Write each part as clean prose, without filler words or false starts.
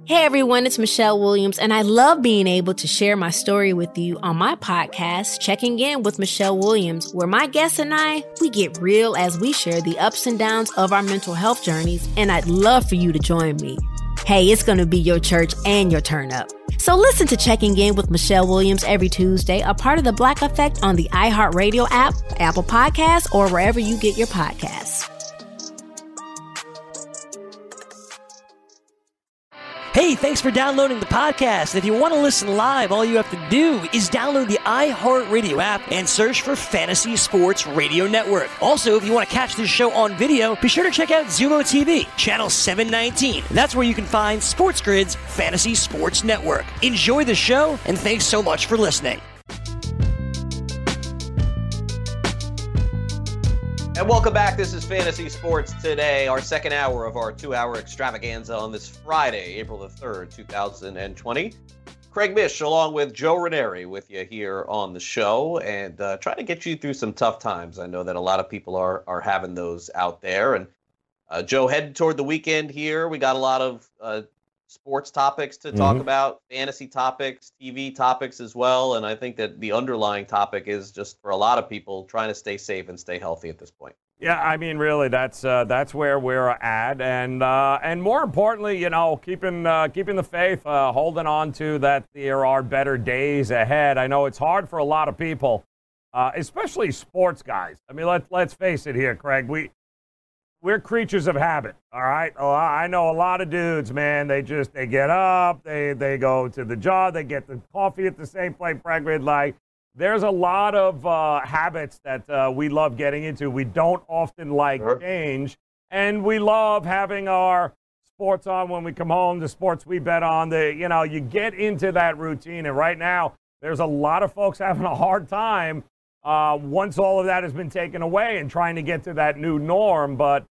Hey everyone, it's Michelle Williams, and I love being able to share my story with you on my podcast, Checking In with Michelle Williams, where my guests and we get real as we share the ups and downs of our mental health journeys, and I'd love for you to join me. Hey, it's going to be your church and your turn up. So listen to Checking In with Michelle Williams every Tuesday, a part of the Black Effect on the iHeartRadio app, Apple Podcasts, or wherever you get your podcasts. Hey, thanks for downloading the podcast. If you want to listen live, all you have to do is download the iHeartRadio app and search for Fantasy Sports Radio Network. Also, if you want to catch this show on video, be sure to check out Zumo TV, channel 719. That's where you can find Sports Grid's Fantasy Sports Network. Enjoy the show, and thanks so much for listening. And welcome back. This is Fantasy Sports Today, our second hour of our 2-hour extravaganza on this Friday, April the 3rd, 2020. Craig Mish, along with Joe Ranieri, with you here on the show, and trying to get you through some tough times. I know that a lot of people are having those out there. And Joe, heading toward the weekend here, we got a lot of sports topics to talk about, fantasy topics, TV topics as well. And I think that the underlying topic is just for a lot of people trying to stay safe and stay healthy at this point. Yeah, I mean, really, that's where we're at, and more importantly, you know, keeping the faith, holding on to that there are better days ahead. I know it's hard for a lot of people, especially sports guys. I mean, let's face it here, Craig. We're creatures of habit, all right? I know a lot of dudes, man. They get up, they go to the job, they get the coffee at the same place, like. There's a lot of habits that we love getting into. We don't often like change, and we love having our sports on when we come home, the sports we bet on. You get into that routine, and right now there's a lot of folks having a hard time once all of that has been taken away and trying to get to that new norm. But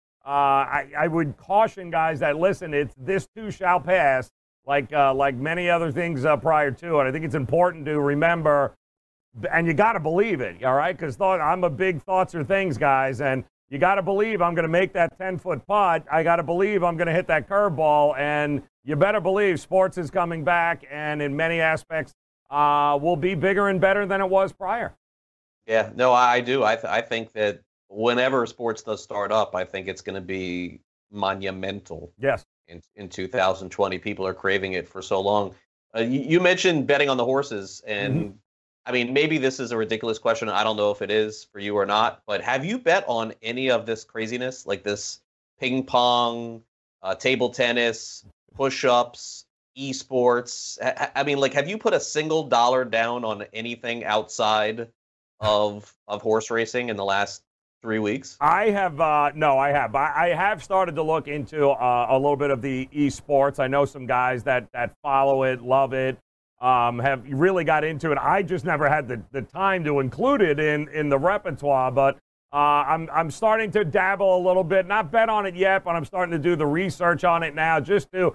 I would caution guys that, listen, this too shall pass, like many other things prior to it. I think it's important to remember. And you got to believe it, all right? Because I'm a big thoughts are things, guys. And you got to believe I'm going to make that 10-foot putt. I got to believe I'm going to hit that curveball. And you better believe sports is coming back. And in many aspects, will be bigger and better than it was prior. Yeah, no, I do. I think that whenever sports does start up, I think it's going to be monumental. Yes. In 2020, people are craving it for so long. You mentioned betting on the horses, and I mean, maybe this is a ridiculous question. I don't know if it is for you or not, but have you bet on any of this craziness, like this ping pong, table tennis, push-ups, esports? I mean, like, have you put a single dollar down on anything outside of horse racing in the last 3 weeks? I have. No, I have. I have started to look into a little bit of the esports. I know some guys that follow it, love it. Have really got into it. I just never had the time to include it in the repertoire, but I'm starting to dabble a little bit. Not bet on it yet, but I'm starting to do the research on it now. Just to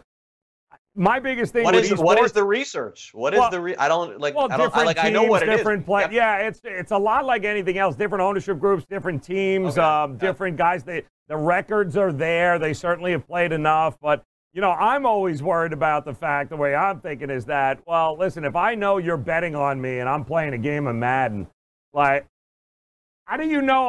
my biggest thing. What is the research? I don't like. Well, I don't. Teams, I know what it is. Yeah, it's a lot like anything else. Different ownership groups, different teams, different guys. The records are there. They certainly have played enough, but. You know, I'm always worried about the way I'm thinking is that, well, listen, if I know you're betting on me and I'm playing a game of Madden, like, how do you know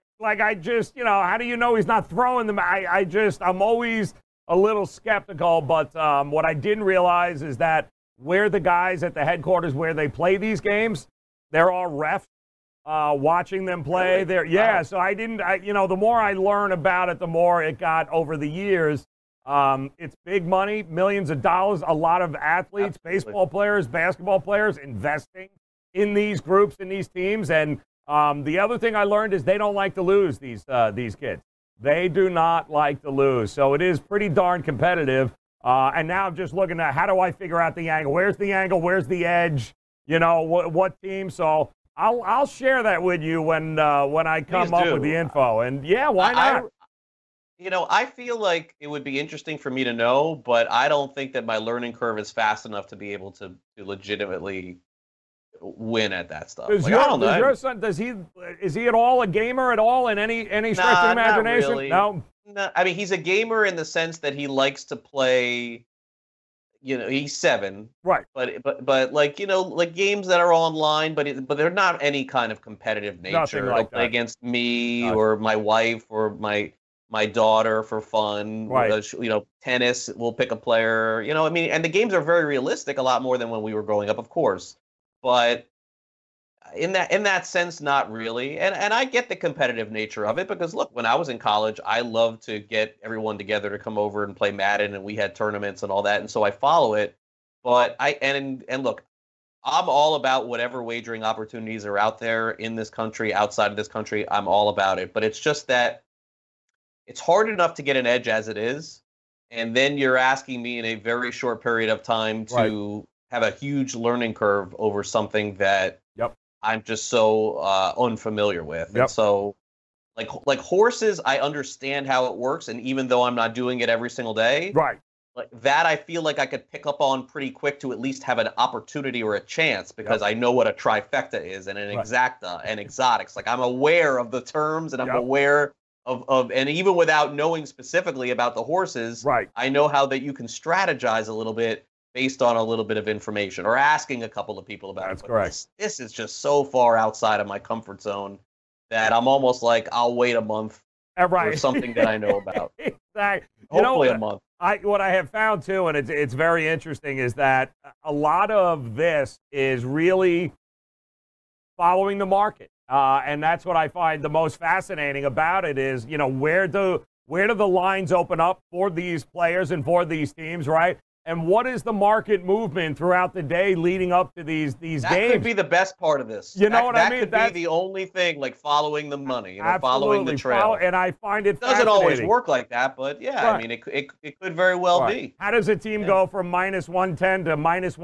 how do you know he's not throwing them? I'm always a little skeptical, but what I didn't realize is that where the guys at the headquarters where they play these games, they're all refs watching them play. Really? So the more I learn about it, the more it got over the years. It's big money, millions of dollars, a lot of athletes, baseball players, basketball players investing in these groups and these teams. And the other thing I learned is they don't like to lose, these kids. They do not like to lose. So it is pretty darn competitive. And now I'm just looking at how do I figure out the angle? Where's the angle? Where's the edge? You know, what team? So I'll share that with you when I come up with the info. And, yeah, why not? I feel like it would be interesting for me to know, but I don't think that my learning curve is fast enough to be able to legitimately win at that stuff. Does your son, is he at all a gamer at all in any stretch of imagination? Not really. No, I mean, he's a gamer in the sense that he likes to play he's 7. Right. But like, like games that are online, but they're not any kind of competitive nature. Nothing like He'll play that. against me or my wife or my daughter for fun. Right. Tennis, we'll pick a player, and the games are very realistic, a lot more than when we were growing up, of course. But in that sense, not really. And I get the competitive nature of it because, look, when I was in college, I loved to get everyone together to come over and play Madden, and we had tournaments and all that, and so I follow it. But look, I'm all about whatever wagering opportunities are out there in this country, outside of this country. I'm all about it. But it's just that it's hard enough to get an edge as it is, and then you're asking me in a very short period of time to have a huge learning curve over something that I'm just so unfamiliar with. Yep. And so, like horses, I understand how it works, and even though I'm not doing it every single day, Right. like that, I feel like I could pick up on pretty quick to at least have an opportunity or a chance because I know what a trifecta is and an exacta and exotics. Like I'm aware of the terms and I'm aware of, and even without knowing specifically about the horses, I know how that you can strategize a little bit based on a little bit of information or asking a couple of people about it. But correct. This is just so far outside of my comfort zone that I'm almost like, I'll wait a month for something that I know about. Exactly. Hopefully a month. What I have found too, and it's very interesting, is that a lot of this is really following the market, and that's what I find the most fascinating about it. Is where do the lines open up for these players and for these teams, right? And what is the market movement throughout the day leading up to these games? That could be the best part of this. You know what I mean? That could be the only thing, like following the money, absolutely, following the trail. And I find it doesn't always work like that, but I mean, it could very well be. How does a team go from -110 to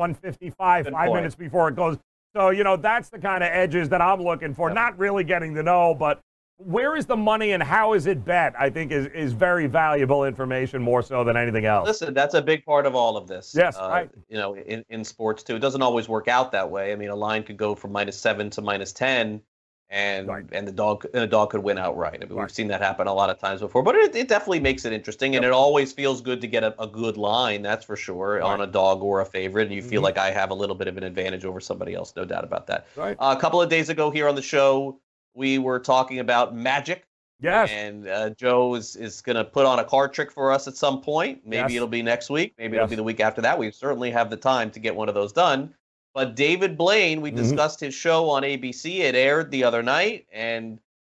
-155 5 minutes before it goes? So, that's the kind of edges that I'm looking for. Not really getting to know, but where is the money and how is it bet, I think is very valuable information, more so than anything else. Listen, that's a big part of all of this. Yes, right. In sports too. It doesn't always work out that way. I mean, a line could go from -7 to -10 and the dog could win outright. I mean, we've seen that happen a lot of times before, but it definitely makes it interesting, and it always feels good to get a good line, that's for sure, on a dog or a favorite, and you feel like I have a little bit of an advantage over somebody else, no doubt about that. Right. A couple of days ago here on the show, we were talking about Magic. Yes. And Joe is going to put on a card trick for us at some point. Maybe it'll be next week. Maybe it'll be the week after that. We certainly have the time to get one of those done. But David Blaine, we discussed his show on ABC. It aired the other night. And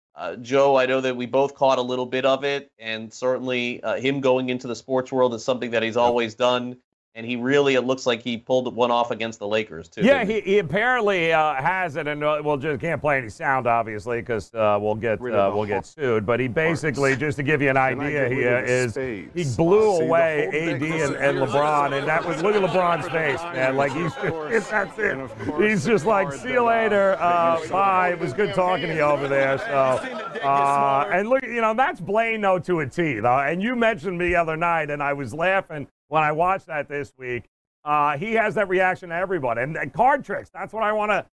Joe, I know that we both caught a little bit of it. And certainly him going into the sports world is something that he's always done. And he really, it looks like he pulled one off against the Lakers, too. Yeah, he apparently has it, and we'll just can't play any sound, obviously, because we'll get sued. But he basically, just to give you an idea here, he blew away AD and LeBron, and that was, look at LeBron's face, man. Like, that's it. He's just like, see you later, bye. It was good talking to you over there. So, and look, that's Blaine, though, to a T, though. And you mentioned me the other night, and I was laughing when I watched that this week. He has that reaction to everybody. And card tricks, that's what I want to,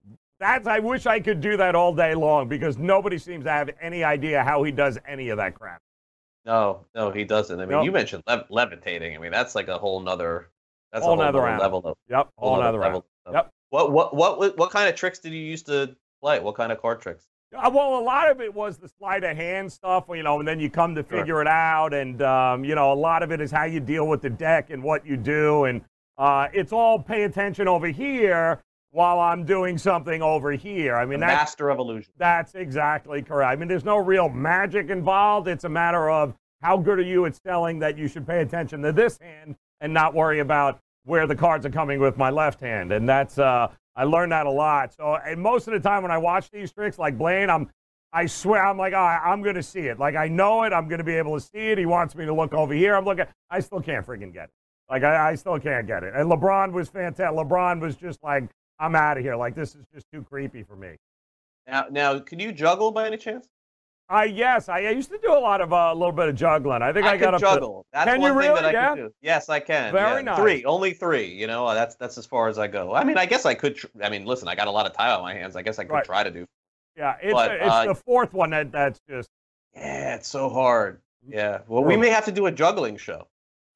I wish I could do that all day long because nobody seems to have any idea how he does any of that crap. No, he doesn't. I mean, you mentioned levitating. I mean, that's like a whole nother, whole nother level. Whole nother level. Yep. What kind of tricks did you used to play? What kind of card tricks? Well, a lot of it was the sleight of hand stuff, and then you come to figure it out. And, a lot of it is how you deal with the deck and what you do. And it's all pay attention over here while I'm doing something over here. I mean, that's master of illusion. That's exactly correct. I mean, there's no real magic involved. It's a matter of how good are you at selling that you should pay attention to this hand and not worry about where the cards are coming with my left hand. And that's, I learned that a lot. So, and most of the time when I watch these tricks, like Blaine, I swear, I'm like, I'm going to see it. Like, I know it. I'm going to be able to see it. He wants me to look over here. I'm looking. I still can't freaking get it. Like, I still can't get it. And LeBron was fantastic. LeBron was just like, I'm out of here. Like, this is just too creepy for me. Now, can you juggle by any chance? Yes, I used to do a little bit of juggling. I think I got to juggle. That's can one you thing really? that I can do. Yes, I can. Very nice. Only three. That's as far as I go. I mean, I guess I could. Listen, I got a lot of time on my hands. I guess I could try to do. Yeah, it's the fourth one that's just. Yeah, it's so hard. Yeah. Well, we may have to do a juggling show.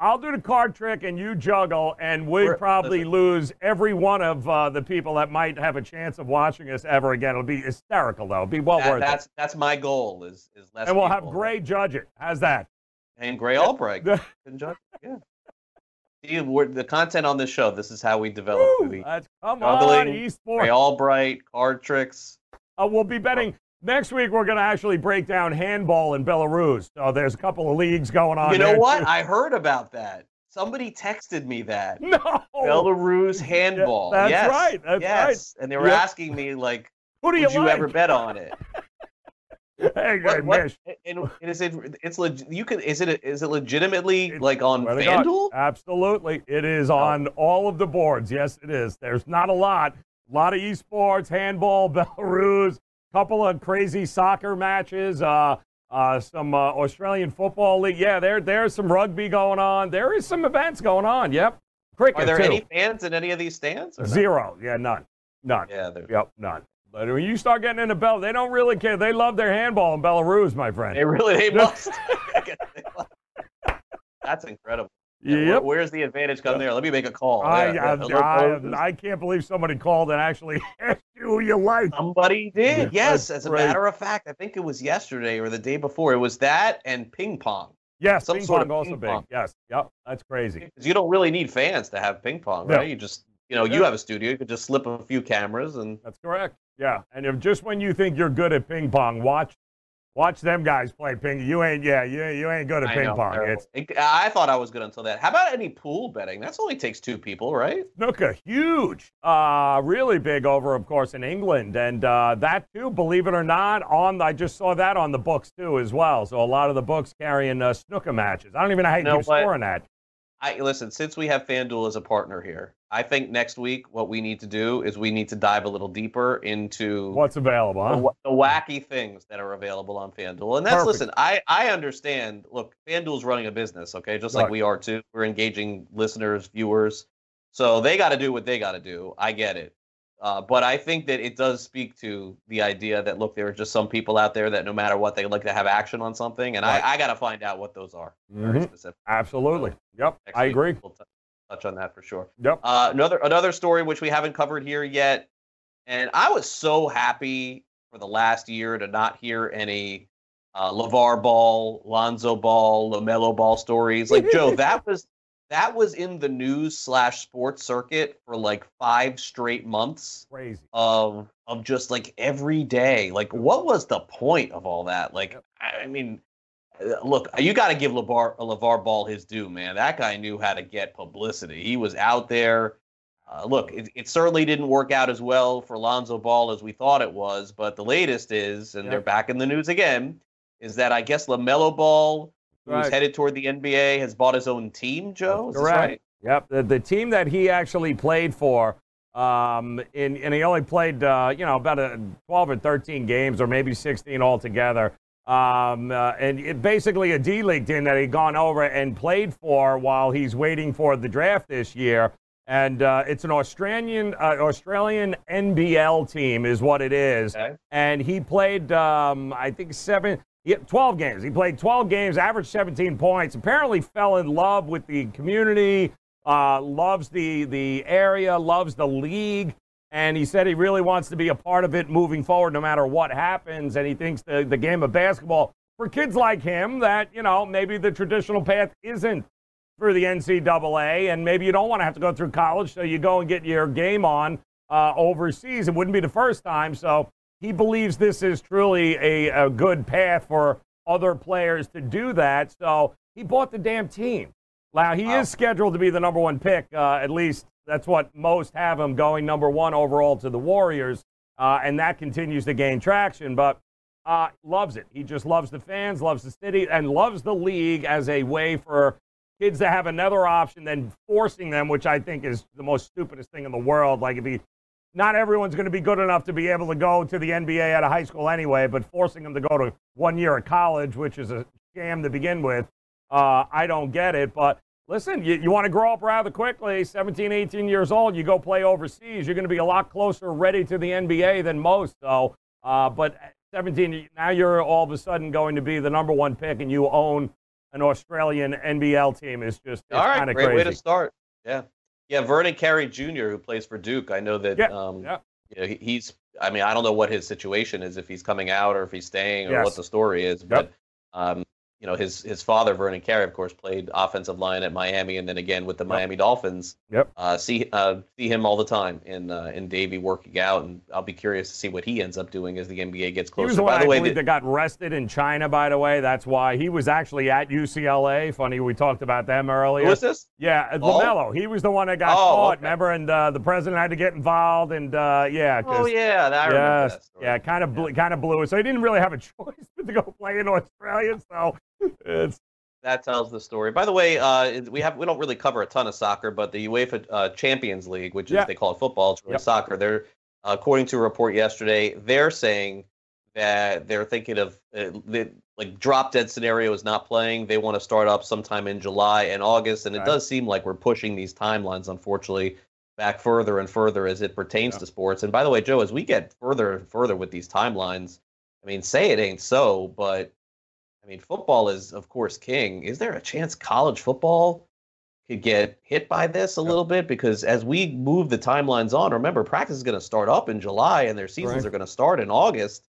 I'll do the card trick and you juggle, and we'll probably lose every one of the people that might have a chance of watching us ever again. It'll be hysterical, though. It'll be well worth it. That's my goal is less. And we'll have Gray judge it. How's that? And Gray Albright can judge it. Yeah. See, the content on this show, this is how we develop. Come on, esports. Gray Albright, card tricks. We'll be betting. Next week, we're going to actually break down handball in Belarus. So there's a couple of leagues going on. You know what? Too. I heard about that. Somebody texted me that. No. Belarus handball. That's right. That's right. And they were asking me, like, would you ever bet on it? Hey, Mish. And is it legitimately like on FanDuel? Absolutely. It is on all of the boards. Yes, it is. There's not a lot. A lot of esports, handball, Belarus, couple of crazy soccer matches, some Australian football league. Yeah, there's some rugby going on. There is some events going on. Yep. Cricket, are there any fans in any of these stands? Zero. Yeah, none. Yeah, none. But when you start getting into they don't really care. They love their handball in Belarus, my friend. They must. That's incredible. Yep. Where's the advantage come there? Let me make a call. I can't believe somebody called and actually asked you who you like. Somebody did. Yes, as a matter of fact, I think it was yesterday or the day before. It was that and ping pong. Yes, ping pong also big. Yes, yep, that's crazy. Because you don't really need fans to have ping pong, right? You just, you have a studio. You could just slip a few cameras and. That's correct. Yeah, and if just when you think you're good at ping pong, watch them guys play ping. You ain't good at ping pong. I thought I was good until that. How about any pool betting? That only takes 2 people, right? Snooker, huge, really big over, of course, in England, and that too, believe it or not, I just saw that on the books too as well. So a lot of the books carrying snooker matches. I don't even know how you keep scoring that. Listen, since we have FanDuel as a partner here, I think next week what we need to do is we need to dive a little deeper into what's available, the wacky things that are available on FanDuel. And that's, listen, I understand. Look, FanDuel's running a business, okay, just like we are too. We're engaging listeners, viewers. So they got to do what they got to do. I get it. But I think that it does speak to the idea that, look, there are just some people out there that no matter what, they like to have action on something. And I got to find out what those are. Very specific. Absolutely. Yep. I agree. We'll touch on that for sure. Yep. Another story which we haven't covered here yet. And I was so happy for the last year to not hear any LeVar Ball, Lonzo Ball, LaMelo Ball stories. Like, Joe, that was in the news/sports circuit for like 5 straight months. Crazy. Of just like every day. Like, what was the point of all that? Like, I mean, look, you got to give LeVar Ball his due, man. That guy knew how to get publicity. He was out there. Look, it certainly didn't work out as well for Lonzo Ball as we thought it was. But the latest is, and they're back in the news again, is that I guess LaMelo Ball, who's headed toward the NBA, has bought his own team, Joe? Is this right? Yep. The team that he actually played for, and he only played, about 12 or 13 games or maybe 16 altogether. And basically a D-League team that he'd gone over and played for while he's waiting for the draft this year. And it's an Australian NBL team is what it is. Okay. And he played, I think, 12 games. He played 12 games, averaged 17 points, apparently fell in love with the community, loves the area, loves the league, and he said he really wants to be a part of it moving forward no matter what happens, and he thinks the game of basketball, for kids like him, that, maybe the traditional path isn't for the NCAA, and maybe you don't want to have to go through college, so you go and get your game on overseas. It wouldn't be the first time, so he believes this is truly a good path for other players to do that. So he bought the damn team. Now, he is scheduled to be the number 1 pick. At least that's what most have him, going number 1 overall to the Warriors. And that continues to gain traction. But loves it. He just loves the fans, loves the city, and loves the league as a way for kids to have another option than forcing them, which I think is the most stupidest thing in the world. Like, not everyone's going to be good enough to be able to go to the NBA out of high school anyway, but forcing them to go to 1 year of college, which is a scam to begin with, I don't get it. But listen, you want to grow up rather quickly, 17, 18 years old, you go play overseas, you're going to be a lot closer ready to the NBA than most. So, but 17, now you're all of a sudden going to be the number 1 pick and you own an Australian NBL team is just all right. Kind of Great crazy. way to start. Yeah. Vernon Carey Jr., who plays for Duke. I know that. He's. I mean, I don't know what his situation is, if he's coming out or if he's staying or what the story is, but. His father, Vernon Carey, of course, played offensive line at Miami, and then again with the Miami Dolphins. See him all the time in Davie working out, and I'll be curious to see what he ends up doing as the NBA gets closer. He was the one, I believe, that got arrested in China, by the way. That's why he was actually at UCLA. Funny, we talked about them earlier. Who was this? Yeah, LaMelo. He was the one that got caught, remember? And the president had to get involved, and I remember that story. Yeah, kind of blew it. So he didn't really have a choice but to go play in Australia. So that tells the story. By the way, we don't really cover a ton of soccer, but the UEFA Champions League, which is they call it football, it's really soccer. They're according to a report yesterday, they're saying that they're thinking of drop dead scenario is not playing. They want to start up sometime in July and August, and it does seem like we're pushing these timelines, unfortunately, back further and further as it pertains to sports. And by the way, Joe, as we get further and further with these timelines, I mean, say it ain't so, but I mean, football is, of course, king. Is there a chance college football could get hit by this a little bit? Because as we move the timelines on, remember, practice is going to start up in July, and their seasons are going to start in August.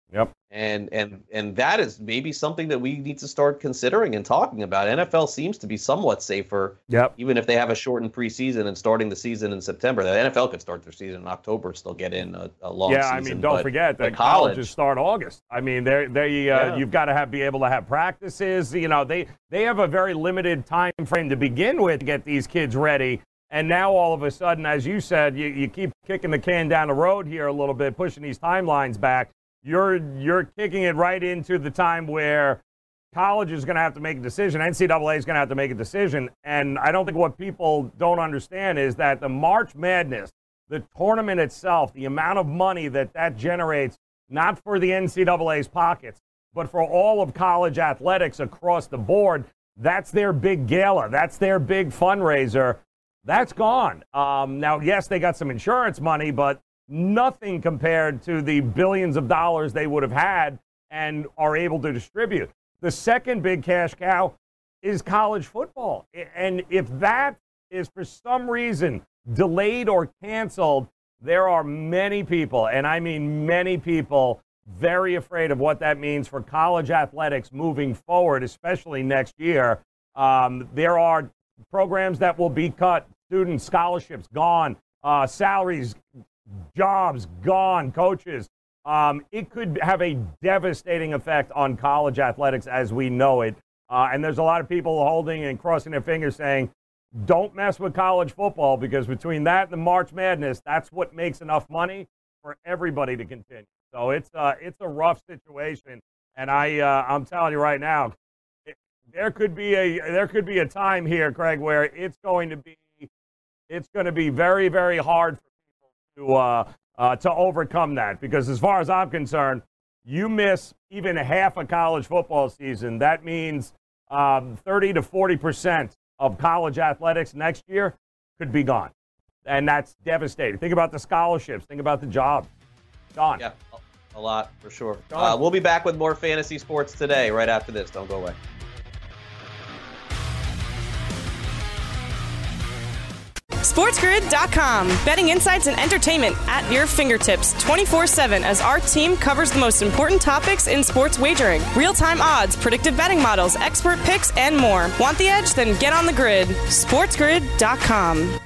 And that is maybe something that we need to start considering and talking about. NFL seems to be somewhat safer, even if they have a shortened preseason and starting the season in September. The NFL could start their season in October and still get in a long season. I mean, don't forget that colleges start August. I mean, you've got to be able to have practices. You know, they have a very limited time frame to begin with to get these kids ready. And now all of a sudden, as you said, you keep kicking the can down the road here a little bit, pushing these timelines back. You're kicking it right into the time where college is going to have to make a decision. NCAA is going to have to make a decision. And I don't think what people don't understand is that the March Madness, the tournament itself, the amount of money that generates, not for the NCAA's pockets, but for all of college athletics across the board, that's their big gala. That's their big fundraiser. That's gone. Now, yes, they got some insurance money, but nothing compared to the billions of dollars they would have had and are able to distribute. The second big cash cow is college football. And if that is for some reason delayed or canceled, there are many people, and I mean many people, very afraid of what that means for college athletics moving forward, especially next year. There are programs that will be cut, student scholarships gone, salaries, jobs gone, coaches. It could have a devastating effect on college athletics as we know it. And there's a lot of people holding and crossing their fingers saying, don't mess with college football, because between that and the March Madness, that's what makes enough money for everybody to continue. So it's a rough situation. And I'm telling you right now, there could be a time here, Craig, where it's going to be very, very hard for to overcome that, because as far as I'm concerned, you miss even half a college football season, that means 30 to 40% of college athletics next year could be gone, and that's devastating. Think about the scholarships. Think about the jobs. Gone. Yeah, a lot for sure. We'll be back with more fantasy sports today right after this. Don't go away. SportsGrid.com. Betting insights and entertainment at your fingertips 24/7 as our team covers the most important topics in sports wagering. Real-time odds, predictive betting models, expert picks, and more. Want the edge? Then get on the grid. SportsGrid.com.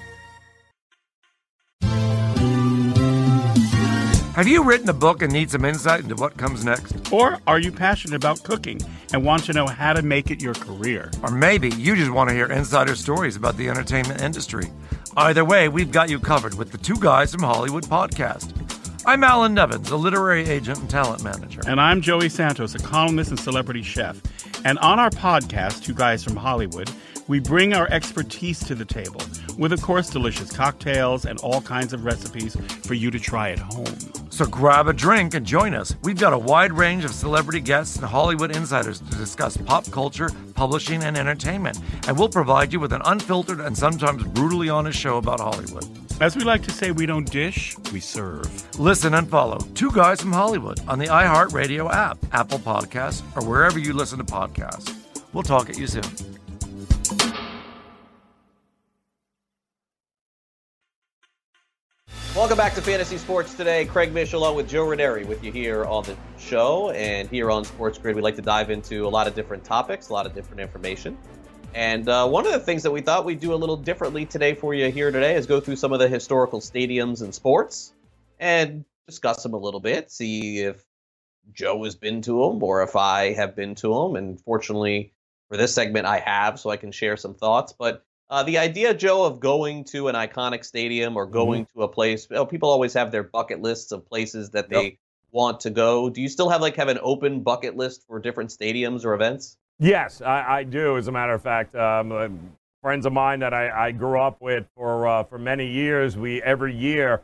Have you written a book and need some insight into what comes next? Or are you passionate about cooking and want to know how to make it your career? Or maybe you just want to hear insider stories about the entertainment industry. Either way, we've got you covered with the Two Guys from Hollywood podcast. I'm Alan Nevins, a literary agent and talent manager. And I'm Joey Santos, a columnist and celebrity chef. And on our podcast, Two Guys from Hollywood, we bring our expertise to the table with, of course, delicious cocktails and all kinds of recipes for you to try at home. So grab a drink and join us. We've got a wide range of celebrity guests and Hollywood insiders to discuss pop culture, publishing, and entertainment. And we'll provide you with an unfiltered and sometimes brutally honest show about Hollywood. As we like to say, we don't dish, we serve. Listen and follow Two Guys from Hollywood on the iHeartRadio app, Apple Podcasts, or wherever you listen to podcasts. We'll talk at you soon. Welcome back to Fantasy Sports Today. Craig Mish along with Joe Ranieri with you here on the show. And here on Sports Grid, we like to dive into a lot of different topics, a lot of different information. And one of the things that we thought we'd do a little differently today for you here today is go through some of the historical stadiums in sports and discuss them a little bit, see if Joe has been to them or if I have been to them. And fortunately for this segment, I have, so I can share some thoughts. But the idea, Joe, of going to an iconic stadium or going to a place, people always have their bucket lists of places that they want to go. Do you still have an open bucket list for different stadiums or events? Yes, I do. As a matter of fact, friends of mine that I grew up with for many years, every year,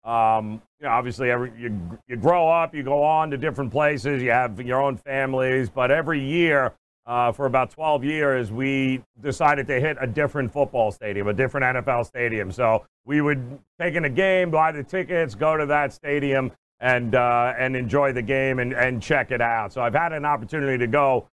obviously you grow up, you go on to different places, you have your own families, but every year, for about 12 years, we decided to hit a different football stadium, a different NFL stadium. So we would take in a game, buy the tickets, go to that stadium, and enjoy the game and check it out. So I've had an opportunity to go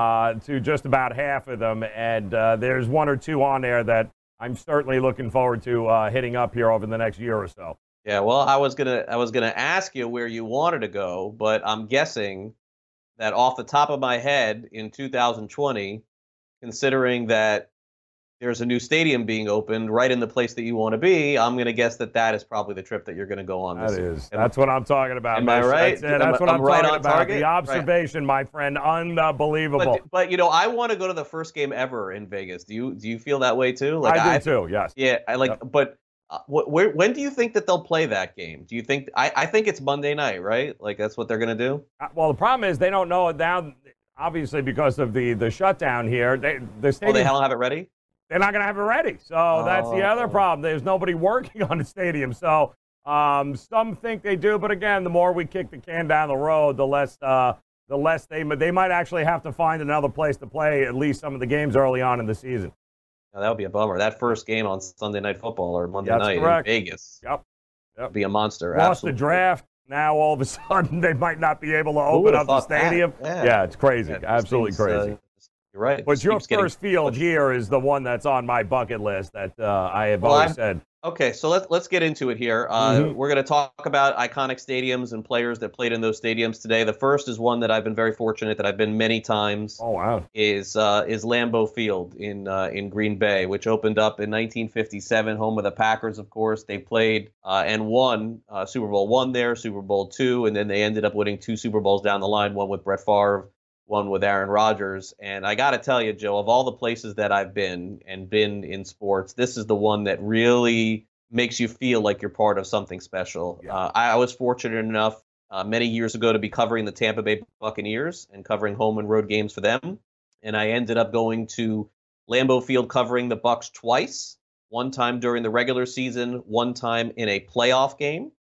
to just about half of them, and there's one or two on there that I'm certainly looking forward to hitting up here over the next year or so. Yeah, well, I was gonna ask you where you wanted to go, but I'm guessing that off the top of my head in 2020, considering that there's a new stadium being opened right in the place that you want to be, I'm going to guess that is probably the trip that you're going to go on this year. That's what I'm talking about. Am I right? That's what I'm talking about. Target? The observation, my friend, unbelievable. But I want to go to the first game ever in Vegas. Do you feel that way too? I do too, yes. Yeah, but when do you think that they'll play that game? Do you think I think it's Monday night, right? That's what they're going to do? Well, the problem is they don't know it now, obviously, because of the shutdown here. The stadium, they don't have it ready? They're not going to have it ready. So that's the other problem. There's nobody working on the stadium. So some think they do, but again, the more we kick the can down the road, the less they might actually have to find another place to play at least some of the games early on in the season. Now, that would be a bummer. That first game on Sunday Night Football or Monday night in Vegas. Yep. Would be a monster. Lost the draft. Now, all of a sudden, they might not be able to open up the stadium. Yeah, it's crazy. Absolutely crazy. You're right. But your first field here is the one that's on my bucket list that I have always said. Okay, so let's get into it here. We're going to talk about iconic stadiums and players that played in those stadiums today. The first is one that I've been very fortunate that I've been many times. Oh wow! Is Lambeau Field in Green Bay, which opened up in 1957, home of the Packers, of course. They played and won Super Bowl I there, Super Bowl II, and then they ended up winning 2 Super Bowls down the line, one with Brett Favre, one with Aaron Rodgers. And I got to tell you, Joe, of all the places that I've been in sports, this is the one that really makes you feel like you're part of something special. Yeah. I was fortunate enough many years ago to be covering the Tampa Bay Buccaneers and covering home and road games for them. And I ended up going to Lambeau Field covering the Bucs twice, one time during the regular season, one time in a playoff game.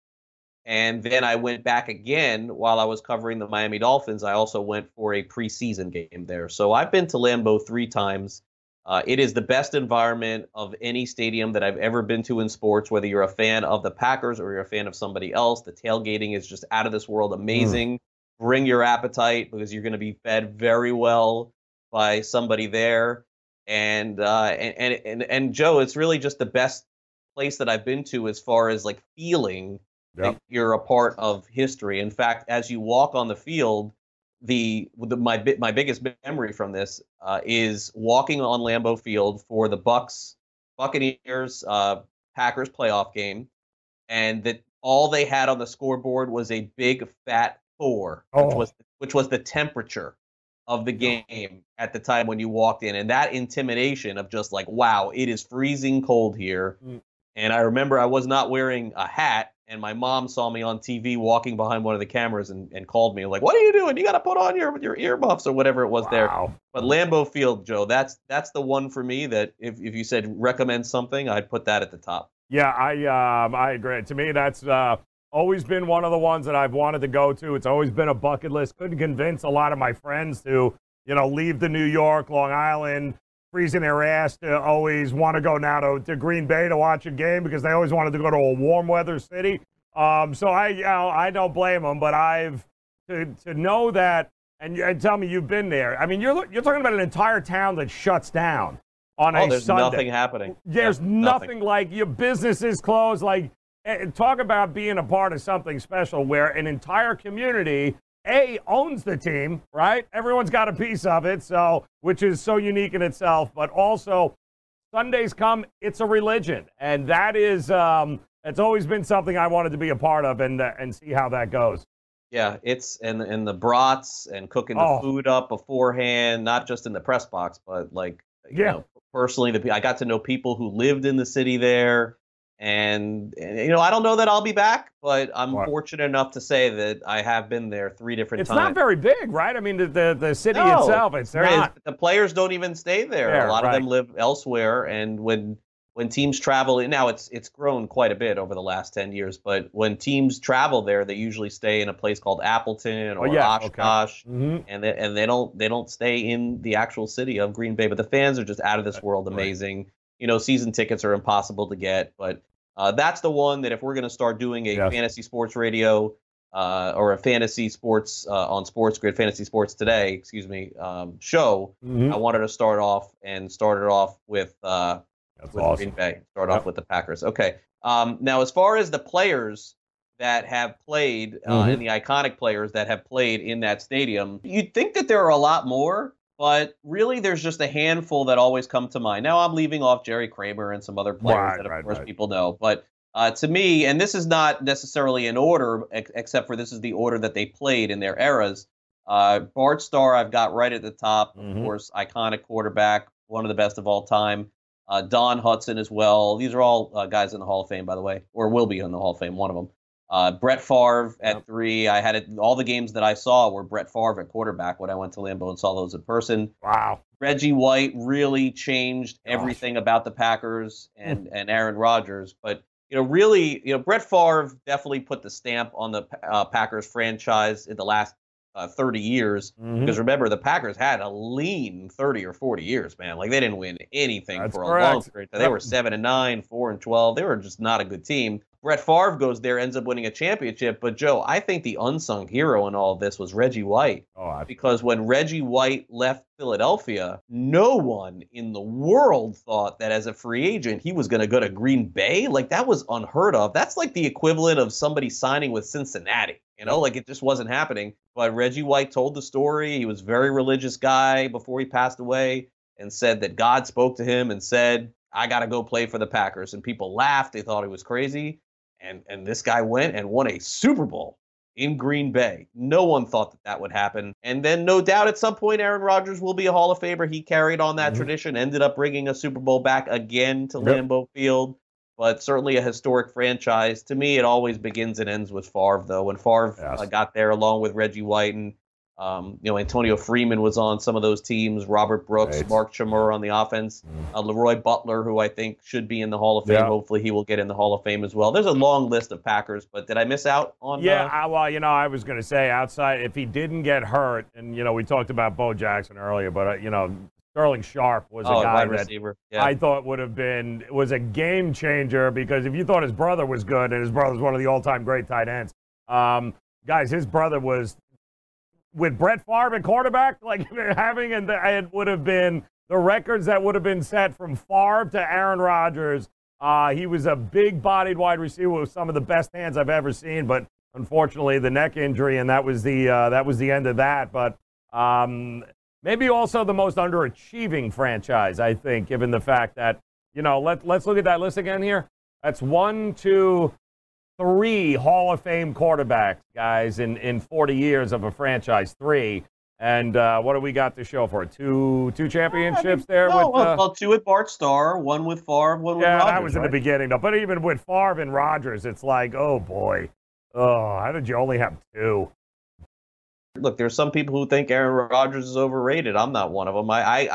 And then I went back again while I was covering the Miami Dolphins. I also went for a preseason game there. So I've been to Lambeau 3 times. It is the best environment of any stadium that I've ever been to in sports, whether you're a fan of the Packers or you're a fan of somebody else. The tailgating is just out of this world amazing. Bring your appetite because you're going to be fed very well by somebody there. And Joe, it's really just the best place that I've been to as far as feeling that you're a part of history. In fact, as you walk on the field, my biggest memory from this is walking on Lambeau Field for the Buccaneers Packers playoff game, and that all they had on the scoreboard was a big fat 4, which was the temperature of the game at the time when you walked in, and that intimidation of just wow, it is freezing cold here. And I remember I was not wearing a hat, and my mom saw me on TV walking behind one of the cameras and called me what are you doing? You got to put on your earmuffs or whatever it was there. But Lambeau Field, Joe, that's the one for me that if you said recommend something, I'd put that at the top. Yeah, I agree. To me, that's always been one of the ones that I've wanted to go to. It's always been a bucket list. Couldn't convince a lot of my friends to leave the New York, Long Island, freezing their ass to always want to go now to Green Bay to watch a game because they always wanted to go to a warm weather city. So I don't blame them, but to know that, and tell me you've been there. I mean, you're talking about an entire town that shuts down on a Sunday. There's nothing happening. There's nothing. Your business is closed. talk about being a part of something special where an entire community owns the team, right? Everyone's got a piece of it, so which is so unique in itself. But also, Sundays come, it's a religion, and that is it's always been something I wanted to be a part of and see how that goes. Yeah, it's and the brats and cooking the food up beforehand, not just in the press box, but like you know, personally, I got to know people who lived in the city there. And you know, I don't know that I'll be back, but I'm fortunate enough to say that I have been there 3 different times. It's not very big, right? I mean, the city itself, it's not. The players don't even stay there. A lot of them live elsewhere, and when teams travel, now it's grown quite a bit over the last 10 years, but when teams travel there, they usually stay in a place called Appleton or Oshkosh, and they don't stay in the actual city of Green Bay. But the fans are just out of this world amazing. You know, season tickets are impossible to get, but that's the one that if we're going to start doing a fantasy sports radio or a fantasy sports on Sports Grid, Fantasy Sports Today, show, I wanted to start it off with awesome. Green Bay. Start off with the Packers. Okay. Now, as far as the players that have played and the iconic players that have played in that stadium, you'd think that there are a lot more. But really, there's just a handful that always come to mind. Now, I'm leaving off Jerry Kramer and some other players that, of course, people know. But to me, and this is not necessarily in order, except for this is the order that they played in their eras. Bart Starr, I've got right at the top. Of course, iconic quarterback, one of the best of all time. Don Hutson as well. These are all guys in the Hall of Fame, by the way, or will be in the Hall of Fame, one of them. Brett Favre at 3. I had it. All the games that I saw were Brett Favre at quarterback when I went to Lambeau and saw those in person. Wow. Reggie White really changed everything about the Packers and Aaron Rodgers. But, really, Brett Favre definitely put the stamp on the Packers franchise in the last 30 years. Because remember, the Packers had a lean 30 or 40 years, man. Like, they didn't win anything for a long period. They were 7-9, 4-12. They were just not a good team. Brett Favre goes there, ends up winning a championship. But, Joe, I think the unsung hero in all of this was Reggie White. Because when Reggie White left Philadelphia, no one in the world thought that as a free agent he was going to go to Green Bay. Like, that was unheard of. That's like the equivalent of somebody signing with Cincinnati. Like it just wasn't happening. But Reggie White told the story. He was a very religious guy before he passed away and said that God spoke to him and said, I got to go play for the Packers. And people laughed. They thought he was crazy. And this guy went and won a Super Bowl in Green Bay. No one thought that would happen. And then no doubt at some point Aaron Rodgers will be a Hall of Famer. He carried on that tradition, ended up bringing a Super Bowl back again to Lambeau Field. But certainly a historic franchise. To me, it always begins and ends with Favre, though. When Favre got there along with Reggie White and Antonio Freeman was on some of those teams, Robert Brooks, Mark Chmura on the offense, Leroy Butler, who I think should be in the Hall of Fame. Hopefully he will get in the Hall of Fame as well. There's a long list of Packers, but did I miss out on? I was going to say outside, if he didn't get hurt, and, we talked about Bo Jackson earlier, but, Sterling Sharp was a guy that I thought was a game changer because if you thought his brother was good, and his brother was one of the all-time great tight ends, guys, his brother was with Brett Favre at quarterback, like having, and it would have been the records that would have been set from Favre to Aaron Rodgers. He was a big-bodied wide receiver with some of the best hands I've ever seen, but unfortunately the neck injury, and that was the end of that. But maybe also the most underachieving franchise, I think, given the fact that, let's look at that list again here. That's 1, 2, 3 Hall of Fame quarterbacks, guys, in 40 years of a franchise. 3. And what do we got to show for it? Two championships there? Well, 2 with Bart Starr, 1 with Favre, 1 with Rodgers. Yeah, that was in the beginning, though. But even with Favre and Rodgers, it's like, oh, boy. Oh, how did you only have 2? Look, there's some people who think Aaron Rodgers is overrated. I'm not one of them.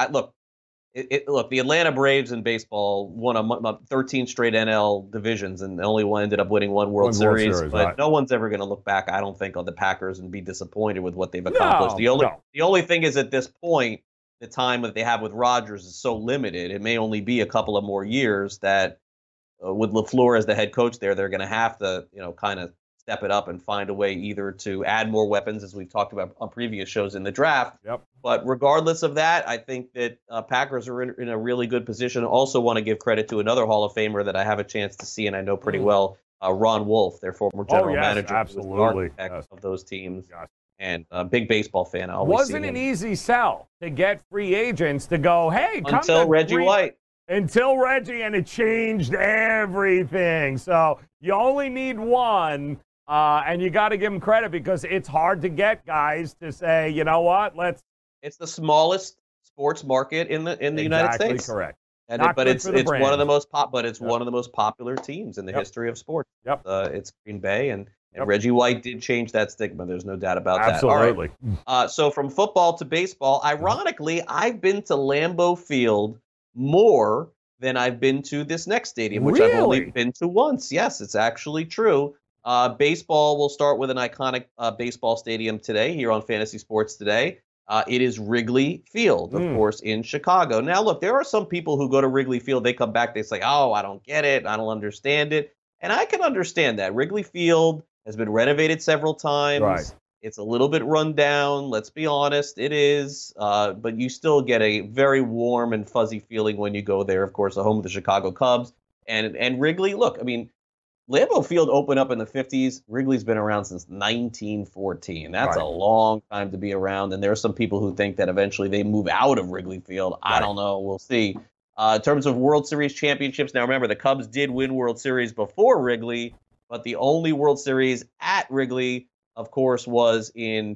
Look, the Atlanta Braves in baseball won 13 straight NL divisions and only ended up winning one World Series. But no one's ever going to look back, I don't think, on the Packers and be disappointed with what they've accomplished. The only thing is at this point, the time that they have with Rodgers is so limited. It may only be a couple of more years that with LaFleur as the head coach there, they're going to have to, kind of step it up and find a way either to add more weapons, as we've talked about on previous shows in the draft. But regardless of that, I think that Packers are in a really good position. I also want to give credit to another Hall of Famer that I have a chance to see and I know pretty well, Ron Wolf, their former general manager, absolutely. who was the architect of those teams, and a big baseball fan. I always wasn't an easy sell to get free agents to go, hey, come until Reggie White. Until Reggie, and it changed everything. So you only need one, and you got to give him credit because it's hard to get guys to say, you know what, It's the smallest sports market in the United States. Exactly correct. And it's one of the most one of the most popular teams in the history of sports. It's Green Bay, and Reggie White did change that stigma. There's no doubt about that. Absolutely. Right. So from football to baseball, ironically, I've been to Lambeau Field more than I've been to this next stadium, which I've only been to once. Yes, it's actually true. Baseball will start with an iconic baseball stadium today here on Fantasy Sports Today. It is Wrigley Field, of course, in Chicago. Now, look, there are some people who go to Wrigley Field, they come back, they say, oh, I don't get it, I don't understand it. And I can understand that. Wrigley Field has been renovated several times. Right. It's a little bit run down, let's be honest, it is. But you still get a very warm and fuzzy feeling when you go there, of course, the home of the Chicago Cubs. And Wrigley, look, I mean, Lambeau Field opened up in the 50s. Wrigley's been around since 1914. That's a long time to be around. And there are some people who think that eventually they move out of Wrigley Field. I don't know. We'll see. In terms of World Series championships, now remember, the Cubs did win World Series before Wrigley, but the only World Series at Wrigley, of course, was in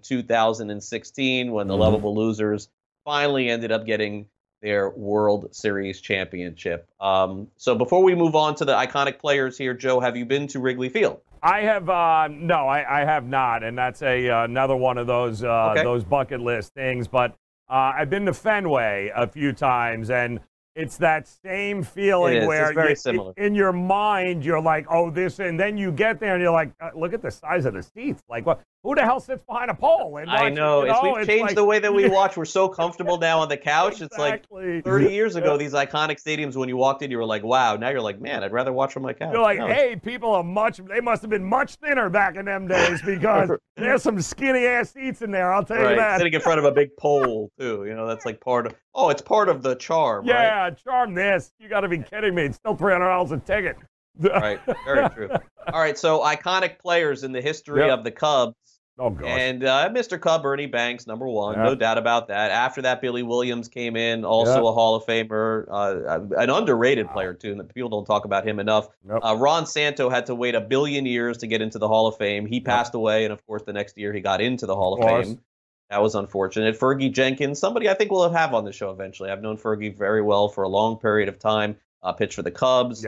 2016 when the Lovable Losers finally ended up getting their World Series championship. So before we move on to the iconic players here, Joe, have you been to Wrigley Field? I have no, I have not, and that's another one of those bucket list things. But I've been to Fenway a few times, and it's that same feeling where it's very similar. In your mind you're like, oh, this, and then you get there and you're like, look at the size of the seats. Like, what? Who the hell sits behind a pole? And I know. We've changed the way that we watch. We're so comfortable now on the couch. Exactly. It's like 30 years ago, these iconic stadiums, when you walked in, you were like, wow. Now you're like, man, I'd rather watch from my couch. You're like, hey, people are they must have been much thinner back in them days because there's some skinny-ass seats in there, I'll tell you that. Sitting in front of a big pole, too. You know, that's like it's part of the charm, Yeah, charm this. You got to be kidding me. It's still $300 a ticket. Right, very true. All right, so iconic players in the history of the Cubs. Oh, gosh. And Mr. Cub, Ernie Banks, number one, no doubt about that. After that, Billy Williams came in, also a Hall of Famer, an underrated player, too, and people don't talk about him enough. Ron Santo had to wait 1 billion years to get into the Hall of Fame. He passed away, and, of course, the next year he got into the Hall of Fame. That was unfortunate. Fergie Jenkins, somebody I think we'll have on the show eventually. I've known Fergie very well for a long period of time. Pitched for the Cubs.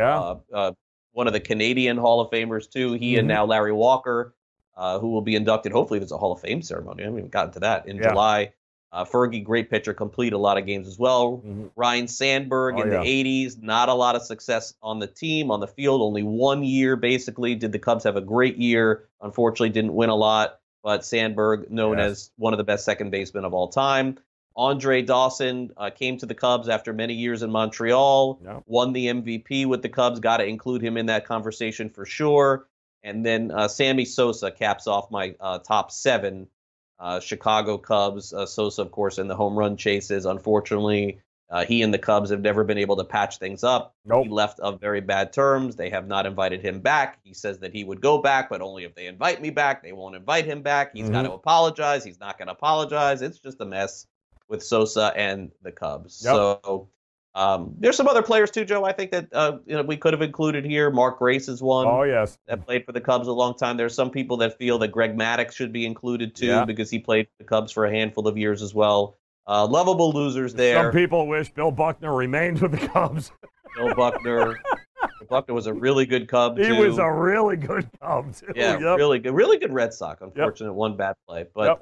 One of the Canadian Hall of Famers, too. He and now Larry Walker, who will be inducted. Hopefully there's a Hall of Fame ceremony. I haven't even gotten to that in July. Fergie, great pitcher, complete a lot of games as well. Ryan Sandberg in the 80s, not a lot of success on the team, on the field. Only 1 year, basically. Did the Cubs have a great year? Unfortunately, didn't win a lot. But Sandberg, known as one of the best second basemen of all time. Andre Dawson came to the Cubs after many years in Montreal, won the MVP with the Cubs. Got to include him in that conversation for sure. And then Sammy Sosa caps off my top 7 Chicago Cubs. Sosa, of course, in the home run chases. Unfortunately, he and the Cubs have never been able to patch things up. He left on very bad terms. They have not invited him back. He says that he would go back, but only if they invite me back. They won't invite him back. He's got to apologize. He's not going to apologize. It's just a mess with Sosa and the Cubs. So there's some other players too, Joe, I think that we could have included here. Mark Grace is one. Oh, yes. That played for the Cubs a long time. There's some people that feel that Greg Maddux should be included too because he played for the Cubs for a handful of years as well. Lovable losers there. Some people wish Bill Buckner remained with the Cubs. Bill Buckner. Buckner was a really good Cub, too. He was a really good Cub, too. Yeah, really good Red Sox. Unfortunate one bad play. But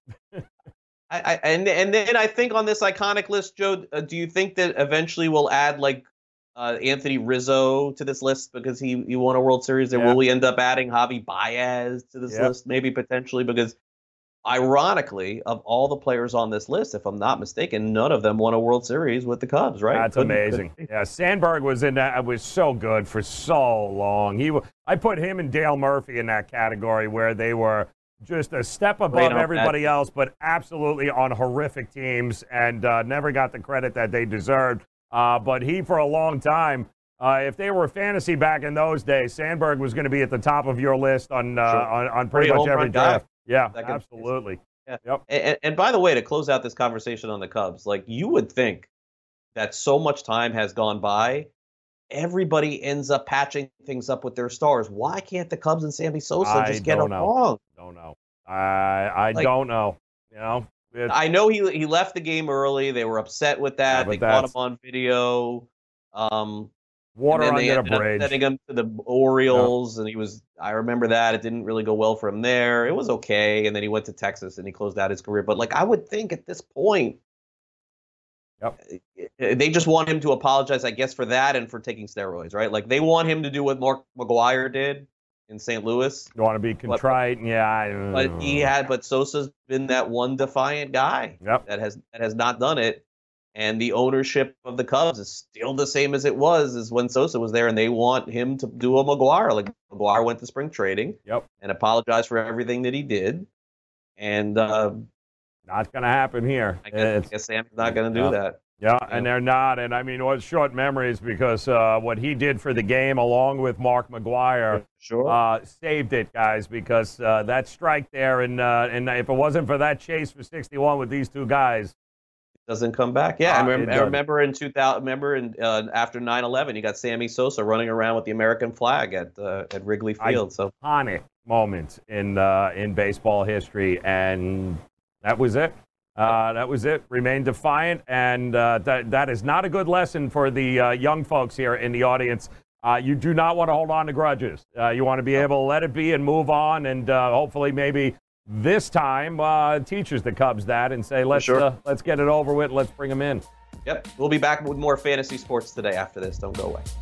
and then I think on this iconic list, Joe, do you think that eventually we'll add like Anthony Rizzo to this list because he won a World Series? Or will we end up adding Javi Baez to this list? Maybe potentially because ironically, of all the players on this list, if I'm not mistaken, none of them won a World Series with the Cubs, right? That's amazing. Yeah, Sandberg was in that. Was so good for so long. I put him and Dale Murphy in that category where they were just a step above everybody else, but absolutely on horrific teams and never got the credit that they deserved. But he, for a long time, If they were a fantasy back in those days, Sandberg was going to be at the top of your list on pretty much every draft. Yeah, absolutely. Yeah. Yep. And by the way, to close out this conversation on the Cubs, like you would think that so much time has gone by, everybody ends up patching things up with their stars. Why can't the Cubs and Sammy Sosa just get along? Don't know. I don't know. You know, I know he left the game early. They were upset with that. They caught him on video. Water under a bridge. Sending him to the Orioles, and I remember that. It didn't really go well for him there. It was okay, and then he went to Texas, and he closed out his career. But, like, I would think at this point, they just want him to apologize, I guess, for that and for taking steroids, right? Like, they want him to do what Mark McGwire did in St. Louis. You want to be contrite, but Sosa's been that one defiant guy that has not done it. And the ownership of the Cubs is still the same as it was as when Sosa was there, and they want him to do a McGwire. Like McGwire went to spring trading and apologized for everything that he did. And not going to happen here. I guess Sam's not going to do that. Yeah, and they're not. And I mean, what's short memories because what he did for the game along with Mark McGwire saved it, guys, because that strike there, and if it wasn't for that chase for 61 with these two guys, doesn't come back. Yeah, I remember in 2000. After 9/11, you got Sammy Sosa running around with the American flag at Wrigley Field. Iconic moment in baseball history, and that was it. That was it. Remain defiant, and that is not a good lesson for the young folks here in the audience. You do not want to hold on to grudges. You want to be able to let it be and move on, and hopefully maybe this time teaches the Cubs that and say, let's get it over with. Let's bring them in. Yep. We'll be back with more fantasy sports today after this. Don't go away.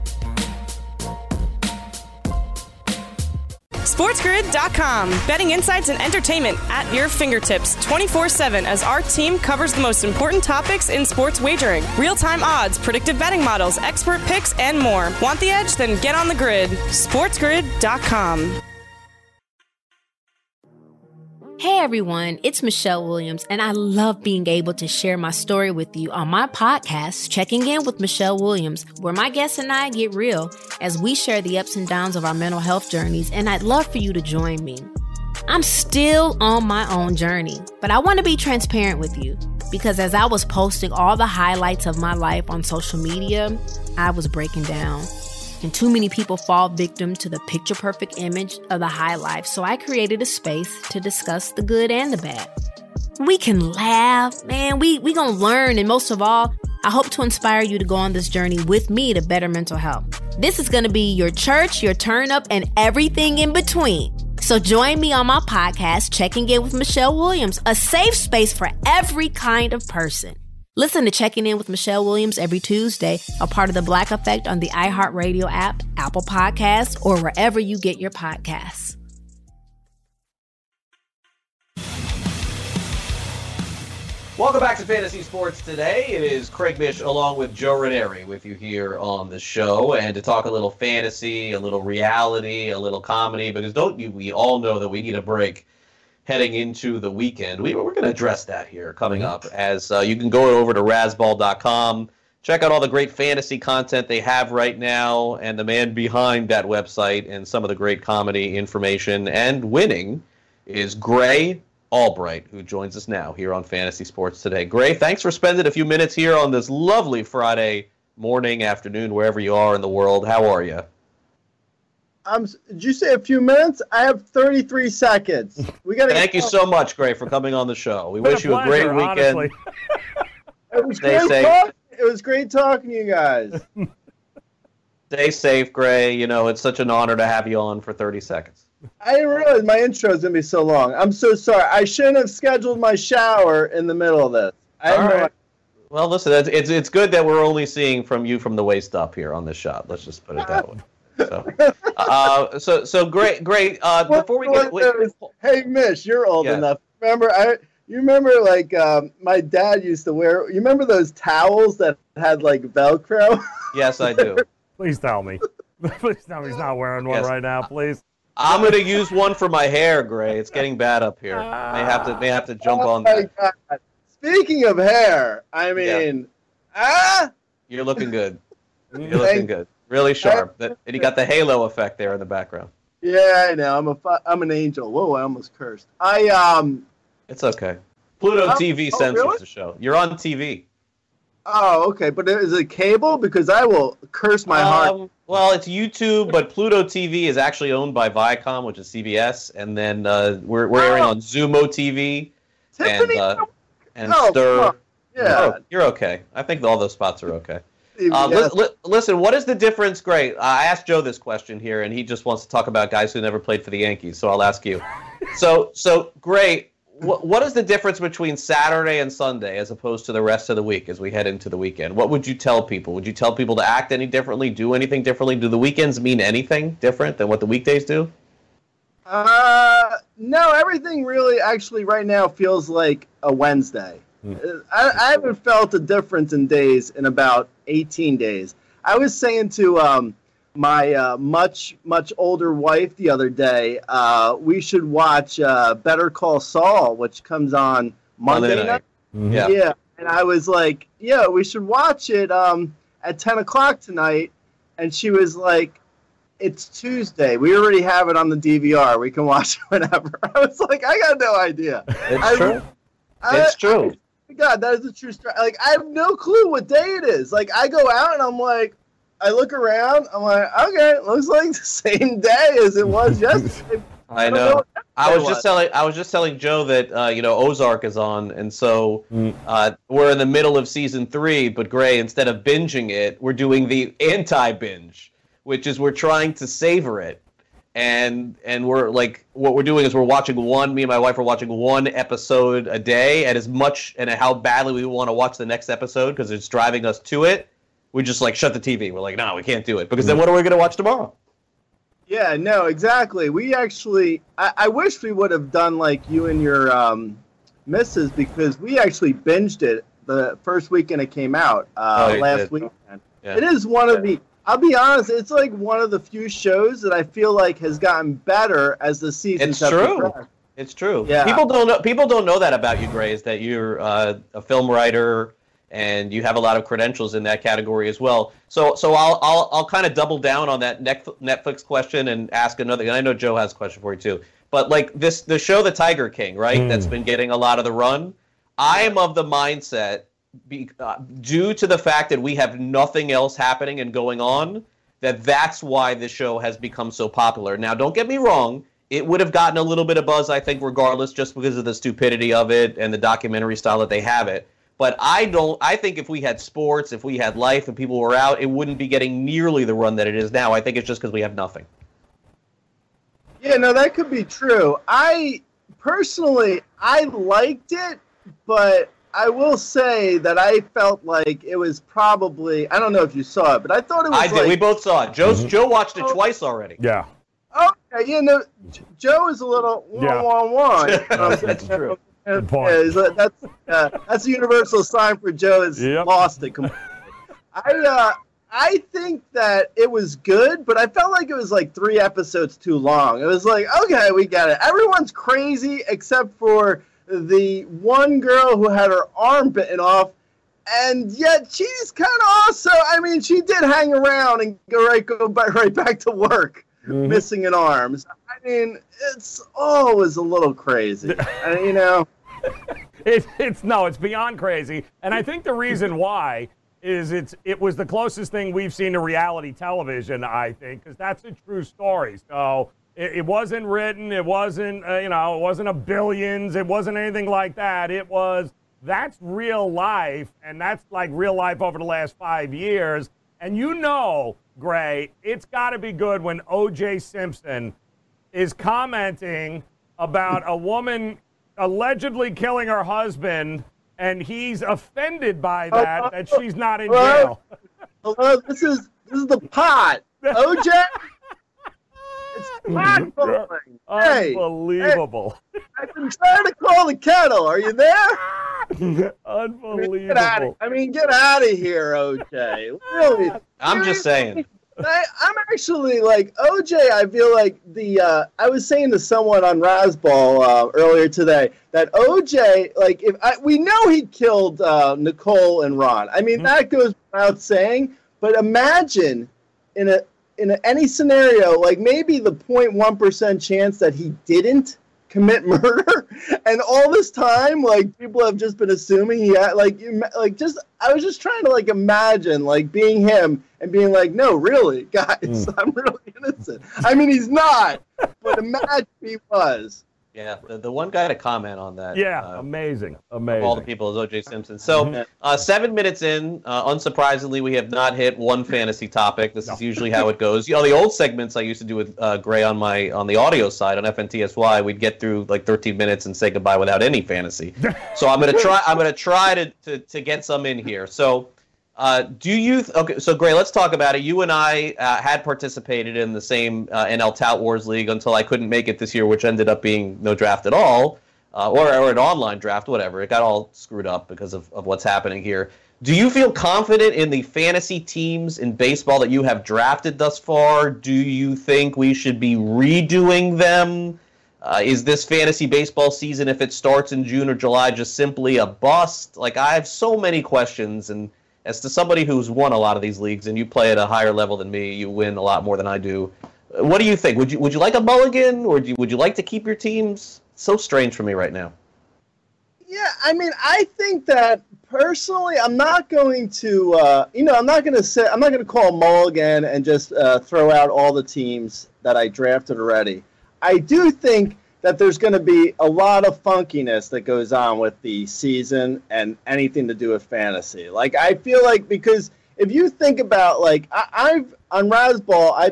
SportsGrid.com. Betting insights and entertainment at your fingertips 24/7 as our team covers the most important topics in sports wagering. Real-time odds, predictive betting models, expert picks, and more. Want the edge? Then get on the grid. SportsGrid.com. Hey everyone, it's Michelle Williams, and I love being able to share my story with you on my podcast, Checking In with Michelle Williams, where my guests and I get real as we share the ups and downs of our mental health journeys, and I'd love for you to join me. I'm still on my own journey, but I want to be transparent with you because as I was posting all the highlights of my life on social media, I was breaking down. And too many people fall victim to the picture-perfect image of the high life, so I created a space to discuss the good and the bad. We can laugh, man, we gonna learn, and most of all, I hope to inspire you to go on this journey with me to better mental health. This is gonna be your church, your turn-up, and everything in between. So join me on my podcast, Checking In with Michelle Williams, a safe space for every kind of person. Listen to Checking In with Michelle Williams every Tuesday, a part of the Black Effect on the iHeartRadio app, Apple Podcasts, or wherever you get your podcasts. Welcome back to Fantasy Sports Today. It is Craig Mish along with Joe Ranieri with you here on the show, and to talk a little fantasy, a little reality, a little comedy, because we all know that we need a break heading into the weekend. We're going to address that here coming up, as you can go over to razzball.com, check out all the great fantasy content they have right now, and the man behind that website and some of the great comedy information and winning is Gray Albright, who joins us now here on Fantasy Sports Today. Gray, thanks for spending a few minutes here on this lovely Friday morning, afternoon, wherever you are in the world. How are you? Did you say a few minutes? I have 33 seconds. Thank you so much, Gray, for coming on the show. We wish you a great weekend. It was great talking to you guys. Stay safe, Gray. You know, it's such an honor to have you on for 30 seconds. I didn't realize my intro was going to be so long. I'm so sorry. I shouldn't have scheduled my shower in the middle of this. All right. Well, listen, it's good that we're only seeing from you from the waist up here on this shot. Let's just put it that way. So great. Before we get, hey, Mish, you're old enough. You remember like my dad used to wear. You remember those towels that had like Velcro? Yes, I do. Please tell me. Please tell me he's not wearing one right now. Please. I'm gonna use one for my hair, Gray. It's getting bad up here. May have to jump on that. God. Speaking of hair, I mean, You're looking good. You're looking good. Really sharp. And you got the halo effect there in the background. Yeah, I know. I'm an angel. Whoa, I almost cursed. It's okay. Pluto TV censors the show. You're on TV. Oh, okay. But is it cable? Because I will curse my heart. Well, it's YouTube, but Pluto TV is actually owned by Viacom, which is CBS, and then we're airing on Zumo TV and Stir. Yeah, you're okay. I think all those spots are okay. Listen, what is the difference? Great. I asked Joe this question here, and he just wants to talk about guys who never played for the Yankees. So I'll ask you. So great. What is the difference between Saturday and Sunday as opposed to the rest of the week as we head into the weekend? What would you tell people? Would you tell people to act any differently, do anything differently? Do the weekends mean anything different than what the weekdays do? No, everything really actually right now feels like a Wednesday. I haven't felt a difference in days in about 18 days. I was saying to my much older wife the other day, we should watch Better Call Saul, which comes on Monday night. Yeah, and I was like, yeah, we should watch it at 10 o'clock tonight. And she was like, it's Tuesday. We already have it on the DVR. We can watch it whenever. I was like, I got no idea. It's true. It's true. God, that is a true story. Like, I have no clue what day it is. Like, I go out and I'm like, I look around. I'm like, okay, it looks like the same day as it was yesterday. I know. I was just telling Joe that Ozark is on, and so we're in the middle of season 3. But Gray, instead of binging it, we're doing the anti-binge, which is we're trying to savor it. And we're like, what we're doing is we're watching me and my wife are watching one episode a day, and how badly we want to watch the next episode because it's driving us to it. We just like shut the TV. We're like, no, we can't do it because then what are we going to watch tomorrow? Yeah, no, exactly. We actually, I wish we would have done like you and your missus, because we actually binged it the first weekend it came out last weekend. Yeah. It is one of the. I'll be honest, it's like one of the few shows that I feel like has gotten better as the seasons have progressed. It's true. Yeah. People don't know that about you, Gray, is that you're a film writer and you have a lot of credentials in that category as well. So I'll kind of double down on that Netflix question and ask another. And I know Joe has a question for you too. But like the show The Tiger King, right? That's been getting a lot of the run. I am of the mindset, due to the fact that we have nothing else happening and going on, that's why this show has become so popular. Now, don't get me wrong. It would have gotten a little bit of buzz, I think, regardless, just because of the stupidity of it and the documentary style that they have it. But I think if we had sports, if we had life and people were out, it wouldn't be getting nearly the run that it is now. I think it's just because we have nothing. Yeah, no, that could be true. I liked it, but I will say that I felt like it was probably, I don't know if you saw it, but I thought it was did. We both saw it. Joe watched it twice already. Yeah. Okay, Joe is a little one. That's true. Good point. That's a universal sign for Joe has lost it completely. I think that it was good, but I felt like it was like 3 episodes too long. It was like, okay, we got it. Everyone's crazy except for the one girl who had her arm bitten off, and yet she's kind of also, I mean, she did hang around and go right back to work, missing an arm. So, I mean, it's always a little crazy, It's beyond crazy, and I think the reason why is it was the closest thing we've seen to reality television, I think, because that's a true story. So it wasn't written, it wasn't it wasn't a Billions, it wasn't anything like that. That's real life, and that's like real life over the last 5 years. And Gray, it's got to be good when O.J. Simpson is commenting about a woman allegedly killing her husband, and he's offended by that she's not in jail. Hello, this is the pot. O.J. It's pot calling. Unbelievable. Hey, I've been trying to call the kettle. Are you there? Unbelievable. Get out of here, O.J. Really? I'm just saying. I'm actually like OJ. I feel like I was saying to someone on Razzball earlier today that OJ, we know he killed Nicole and Ron. I mean, that goes without saying. But imagine in any scenario, like maybe the 0.1% chance that he didn't commit murder, and all this time, like, people have just been assuming he had, I was just trying to, like, imagine, like, being him and being like, no, really, guys, I'm really innocent. I mean, he's not, but imagine he was. Yeah, the one guy to comment on that. Yeah, amazing. Of all the people is O.J. Simpson. So 7 minutes in, unsurprisingly, we have not hit one fantasy topic. This is usually how it goes. You know, the old segments I used to do with Gray on the audio side on FNTSY, we'd get through like 13 minutes and say goodbye without any fantasy. So I'm gonna try to get some in here. So. Okay, so Gray, let's talk about it. You and I had participated in the same NL Tout Wars League until I couldn't make it this year, which ended up being no draft at all, or an online draft, whatever. It got all screwed up because of what's happening here. Do you feel confident in the fantasy teams in baseball that you have drafted thus far? Do you think we should be redoing them? Is this fantasy baseball season, if it starts in June or July, just simply a bust? Like, I have so many questions, and as to somebody who's won a lot of these leagues, and you play at a higher level than me, you win a lot more than I do. What do you think? Would you like a mulligan, or would you like to keep your teams? It's so strange for me right now. Yeah, I mean, I think that personally, I'm not going to, I'm not going to call a mulligan and just throw out all the teams that I drafted already. I do think that there's going to be a lot of funkiness that goes on with the season and anything to do with fantasy. Like, I feel like, because if you think about, like, I've on Razzball, I've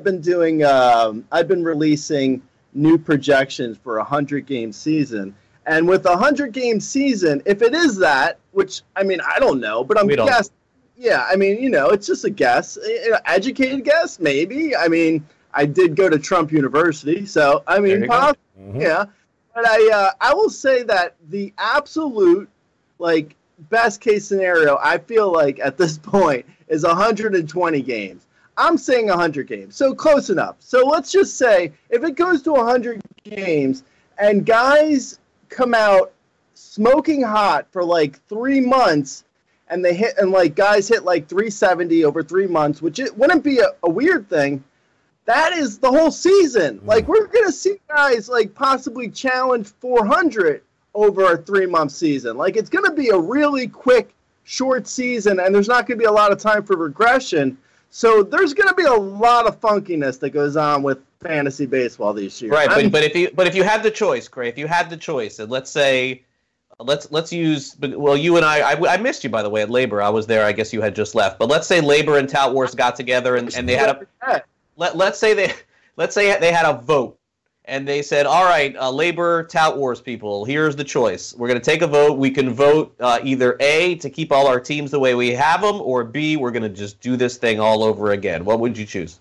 been releasing new projections for a 100-game season. And with a 100-game season, if it is that, which, I mean, I don't know, but I'm guessing. Yeah, I mean, it's just a guess. Educated guess, maybe. I mean, I did go to Trump University, so, I mean, possibly. Yeah, but I will say that the absolute, like, best case scenario, I feel like at this point, is 120 games. I'm saying 100 games, so close enough. So let's just say if it goes to 100 games and guys come out smoking hot for like 3 months, and guys hit like 370 over 3 months, which it wouldn't be a weird thing. That is the whole season. Like, we're going to see guys, like, possibly challenge 400 over a 3-month season. Like, it's going to be a really quick, short season, and there's not going to be a lot of time for regression. So there's going to be a lot of funkiness that goes on with fantasy baseball this year. Right, but if you had the choice, Gray, and let's say, let's use, well, you and I missed you, by the way, at Labor. I was there. I guess you had just left. But let's say Labor and Tout Wars got together and they had a... Let's say they had a vote, and they said, all right, Labor Tout Wars people, here's the choice. We're going to take a vote. We can vote either A, to keep all our teams the way we have them, or B, we're going to just do this thing all over again. What would you choose?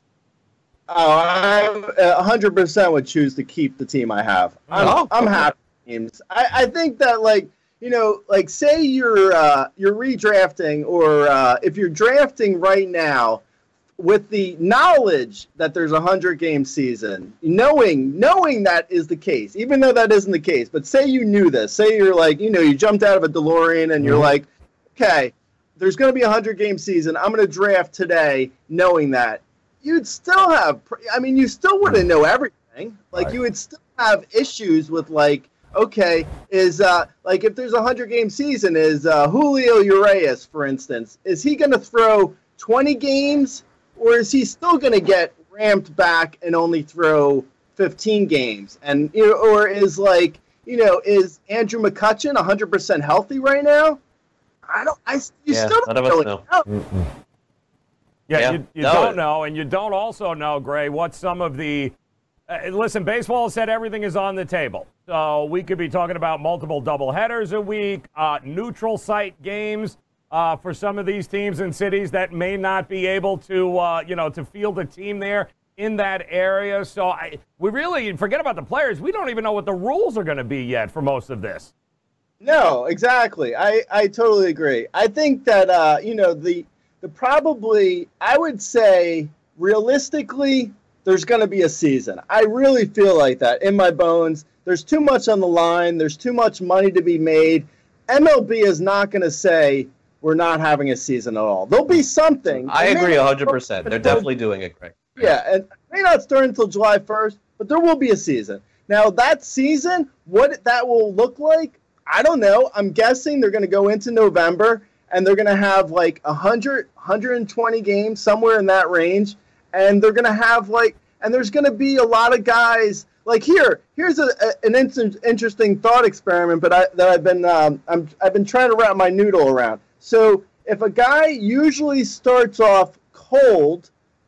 Oh, I 100% would choose to keep the team I have. I'm happy with teams. I think that, like, say you're redrafting, or if you're drafting right now, with the knowledge that there's a 100-game season, knowing that is the case, even though that isn't the case, but say you knew this, say you're like, you jumped out of a DeLorean and you're like, okay, there's going to be a 100-game season, I'm going to draft today knowing that, you'd still have, you still wouldn't know everything. Like, you would still have issues with, like, okay, is, like, if there's a 100-game season, is Julio Urias, for instance, is he going to throw 20 games? Or is he still going to get ramped back and only throw 15 games? And or is is Andrew McCutchen 100% healthy right now? Still don't really know. You don't know, and you don't also know, Gray, what some of the listen, baseball said everything is on the table. So we could be talking about multiple doubleheaders a week, neutral site games. For some of these teams and cities that may not be able to, to field a team there in that area. So we really forget about the players. We don't even know what the rules are going to be yet for most of this. No, exactly. I totally agree. I think that, the probably, I would say, realistically, there's going to be a season. I really feel like that in my bones. There's too much on the line. There's too much money to be made. MLB is not going to say, we're not having a season at all. There'll be something. I agree 100%. They're definitely doing it, Greg. Yeah, and it may not start until July 1st, but there will be a season. Now, that season, what that will look like, I don't know. I'm guessing they're going to go into November, and they're going to have like 100, 120 games, somewhere in that range, and they're going to have and there's going to be a lot of guys. Like here's an interesting thought experiment, but I've been trying to wrap my noodle around. So if a guy usually starts off cold,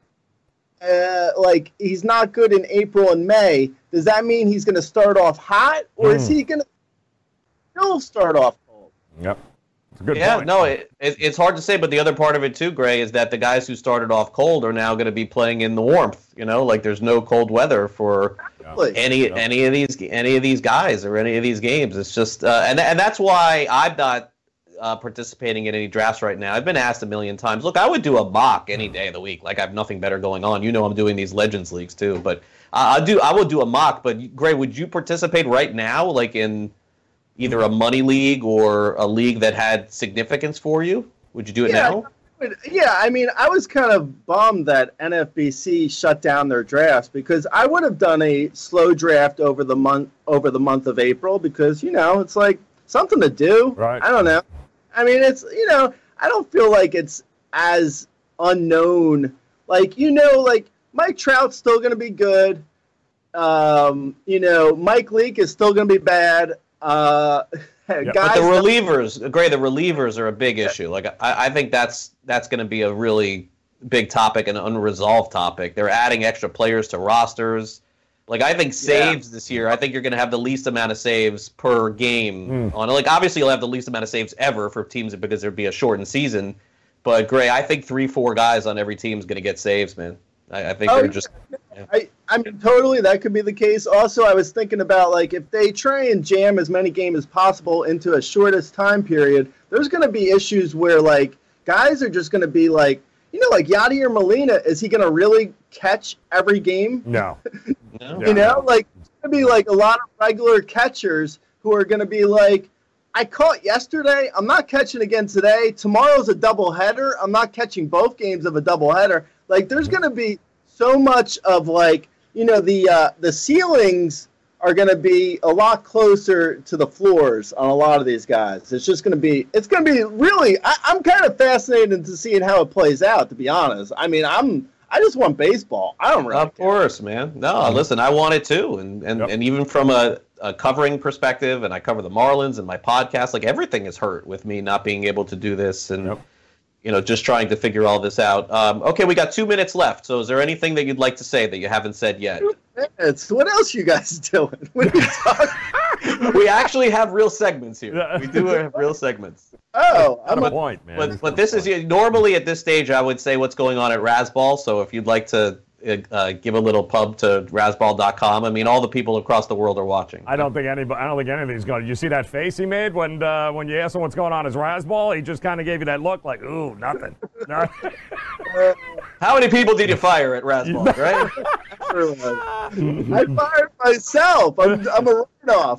like he's not good in April and May, does that mean he's going to start off hot, or is he going to still start off cold? Yep. It's a good yeah, point. No, it's hard to say, but the other part of it too, Gray, is that the guys who started off cold are now going to be playing in the warmth. Like there's no cold weather for any of these guys or any of these games. It's just and that's why I'm not participating in any drafts right now. I've been asked a million times. Look, I would do a mock any day of the week. Like I have nothing better going on. I'm doing these Legends leagues too, but I will do a mock. But Gray, would you participate right now, like in either a money league or a league that had significance for you? Would you do it now? Yeah, I mean, I was kind of bummed that NFBC shut down their drafts, because I would have done a slow draft over the month of April, because it's like something to do. Right. I don't know. I mean, it's I don't feel like it's as unknown. Like Mike Trout's still going to be good. Mike Leake is still going to be bad. But the relievers are a big issue. Like I think that's going to be a really big topic, an unresolved topic. They're adding extra players to rosters. Like I think saves this year, I think you're going to have the least amount of saves per game on it. Like obviously you'll have the least amount of saves ever for teams because there'd be a shortened season. But Gray, I think 3-4 guys on every team is going to get saves, man. I think they're just. Yeah. I mean, totally, that could be the case. Also, I was thinking about if they try and jam as many games as possible into a shortest time period, there's going to be issues where guys are just going to be like Yadier Molina. Is he going to really catch every game? No. It's going to be a lot of regular catchers who are going to be like, I caught yesterday. I'm not catching again today. Tomorrow's a doubleheader. I'm not catching both games of a doubleheader. There's going to be so much of the ceilings are going to be a lot closer to the floors on a lot of these guys. It's going to be really. I'm kind of fascinated to seeing how it plays out. To be honest, I mean, I just want baseball. I don't really. Of course, man. No, listen, I want it too, and even from a covering perspective, and I cover the Marlins and my podcast. Everything is hurt with me not being able to do this, and just trying to figure all this out. Okay, we got 2 minutes left. So is there anything that you'd like to say that you haven't said yet? 2 minutes. What else you guys doing? What are you talking? We actually have real segments here. We do have real segments. Oh, I'm a point, man. But this is normally at this stage I would say what's going on at Razzball. So if you'd like to give a little pub to Razzball.com. I mean, all the people across the world are watching. I don't think any of these going. You see that face he made when you asked him what's going on as Razzball? He just kind of gave you that look like, ooh, nothing. How many people did you fire at Razzball, right? I fired myself. I'm a write-off.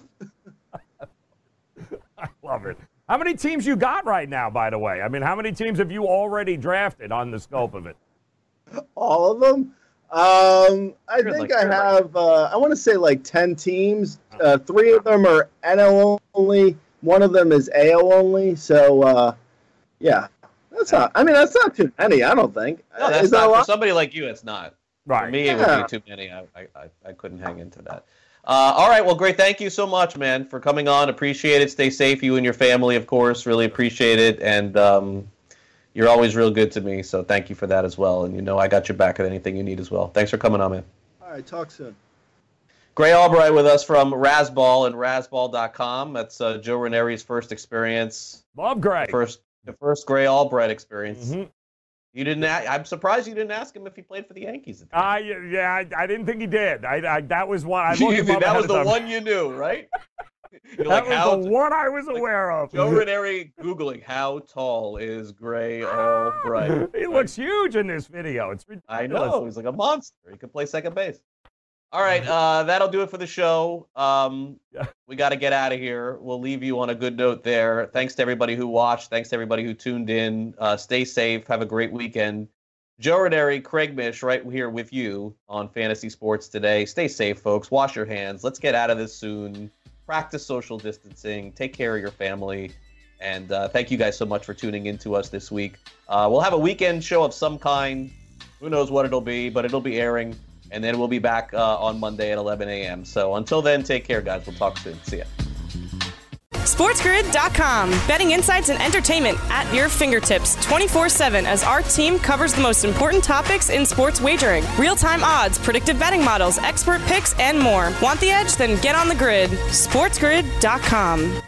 I love it. How many teams you got right now, by the way? I mean, how many teams have you already drafted on the scope of it? All of them? I think I have, I want to say 10 teams. 3 of them are NL only. 1 of them is AL only. So, yeah. That's not too many, I don't think. No, that's not. For somebody like you, it's not. Right. For me, it would be too many. I couldn't hang into that. All right. Well, great. Thank you so much, man, for coming on. Appreciate it. Stay safe, you and your family, of course. Really appreciate it. And you're always real good to me, so thank you for that as well. And I got your back at anything you need as well. Thanks for coming on, man. All right. Talk soon. Gray Albright with us from Razzball and Razzball.com. That's Joe Ranieri's first experience. Love Gray. The first Gray Albright experience. Mm-hmm. You didn't. I'm surprised you didn't ask him if he played for the Yankees. I didn't think he did. That was one. I looked him up that was the time. one you knew, right? That was the one I was aware of. Joe Ranieri Googling, how tall is Gray Albright? He looks huge in this video. It's ridiculous. I know. He's like a monster. He could play second base. All right, that'll do it for the show. We got to get out of here. We'll leave you on a good note there. Thanks to everybody who watched. Thanks to everybody who tuned in. Stay safe. Have a great weekend. Joe Ranieri, Craig Mish, right here with you on Fantasy Sports Today. Stay safe, folks. Wash your hands. Let's get out of this soon. Practice social distancing. Take care of your family. And thank you guys so much for tuning in to us this week. We'll have a weekend show of some kind. Who knows what it'll be, but it'll be airing. And then we'll be back on Monday at 11 a.m. So until then, take care, guys. We'll talk soon. See ya. SportsGrid.com. Betting insights and entertainment at your fingertips 24/7 as our team covers the most important topics in sports wagering. Real-time odds, predictive betting models, expert picks, and more. Want the edge? Then get on the grid. SportsGrid.com.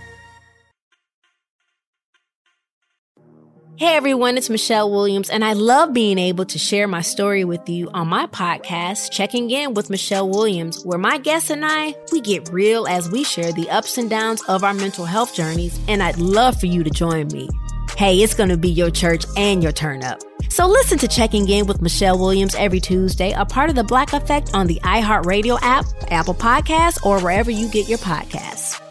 Hey everyone, it's Michelle Williams, and I love being able to share my story with you on my podcast, Checking In with Michelle Williams, where my guests and I, we get real as we share the ups and downs of our mental health journeys, and I'd love for you to join me. Hey, it's going to be your church and your turn up. So listen to Checking In with Michelle Williams every Tuesday, a part of the Black Effect on the iHeartRadio app, Apple Podcasts, or wherever you get your podcasts.